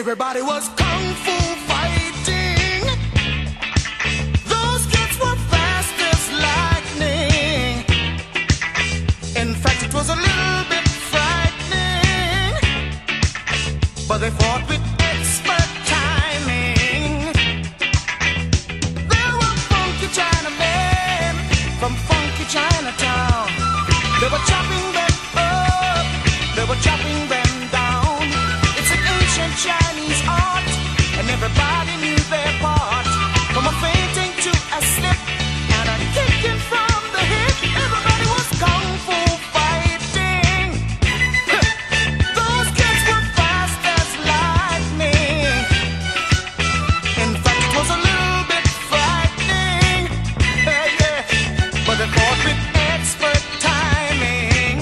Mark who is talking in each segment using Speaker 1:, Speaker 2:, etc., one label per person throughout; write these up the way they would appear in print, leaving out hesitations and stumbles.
Speaker 1: Everybody was kung fu fighting. Those kids were fast as lightning. In fact, it was a little bit frightening, but they fought with expert timing. There were funky Chinamen from funky Chinatown. They were chopping them up, they were chopping them down. It's an ancient Chinese art, and everybody knew their part. From a fainting to a slip and a kicking from the hip, everybody was kung fu fighting. Those kids were fast as lightning. In fact, it was a little bit frightening, yeah, but they fought with expert timing.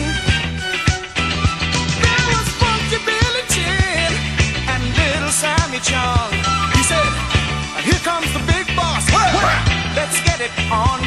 Speaker 1: There was Funky Billy Chin and Little Sammy Chung. He said, "Here comes the big boss. Let's get it on."